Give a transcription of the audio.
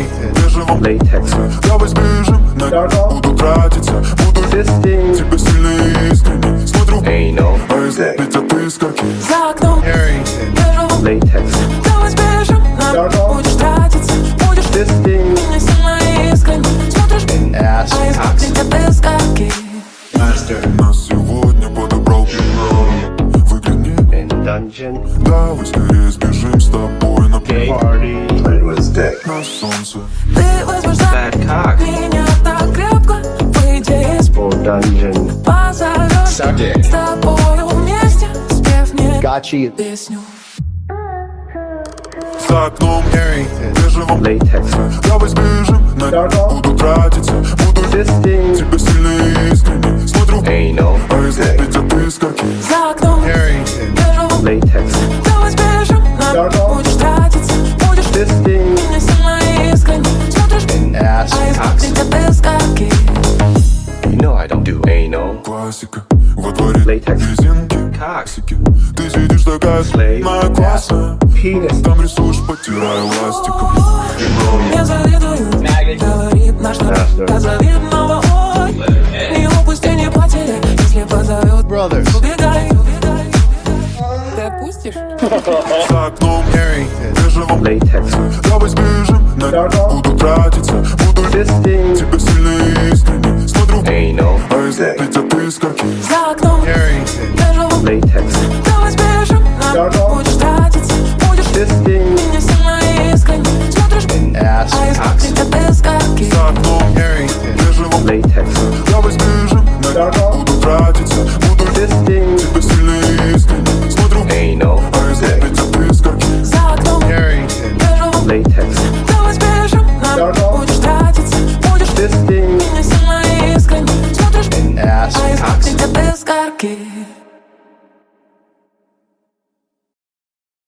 бежевом Latex. Давай сбежим, на буду тратиться. Буду Fisting. тебя сильно и искренне смотрю. Anal. А если летят искорки За окном бежевом. Latex. Давай сбежим, будешь тратиться. Будешь Fisting. меня сильно и искренне смотришь. А если летят искорки Нас сегодня подобрал Выгляни, In dungeon. давай скорее сбежим с тобой на Party. на солнце. ты возьмешь за Bad cock. меня так крепко. Выйди из For dungeon. позовешь с тобою вместе. Спев мне песню. За окном бежевом Latex. Давай сбежим, на буду тратиться. Буду Fisting. тебя сильно и искренне смотрю. Anal. А если летят искорки За окном бежевом. Latex. Давай сбежим, будешь тратиться. Будешь Fisting. меня сильно и искренне смотришь. А если летят искорки You know I don't do anal. Классика, во дворе Latex. резинки, Cock. ты сидишь такая Slay. моя классная. Penis. Там рисуешь, потирая ластиком. мне завидуют. Говорит наш народ до завидного. Ой, не упусти, не потери. Если позовет, убегай. Ты отпустишь? За окном бежевом Latex. Давай сбежим, на буду тратиться. Буду Fisting. тебя сильно и искренне смотрю. Anal. А если летят искорки За окном бежевом. Latex. Давай сбежим, будешь тратиться. Будешь Fisting. меня сильно и искренне смотришь. А если летят искорки За окном бежевом Latex. Давай сбежим, на буду тратиться. Буду Fisting. тебя сильно и искренне смотрю. Anal. А если летят искорки За окном бежевом. Latex. Давай сбежим, будешь тратиться. Будешь Fisting. меня сильно и искренне смотришь. А если летят искорки